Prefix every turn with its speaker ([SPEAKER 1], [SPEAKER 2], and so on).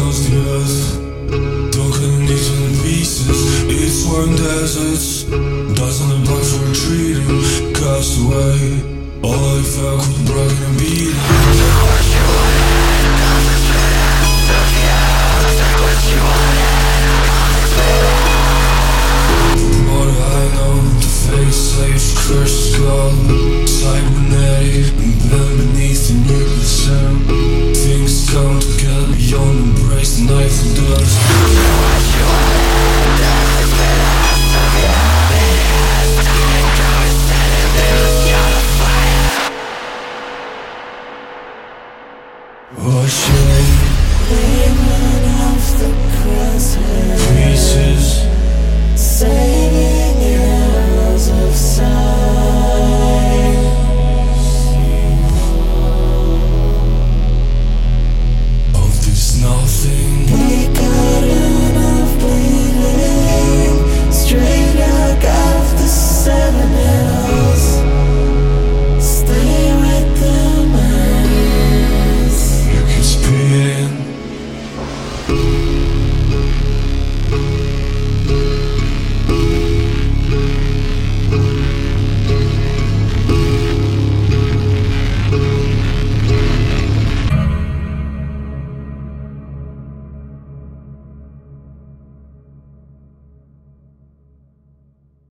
[SPEAKER 1] was the earth, broken into pieces. It's one desert, doesn't apply for retreating. Cast away, all I felt was broken and beaten.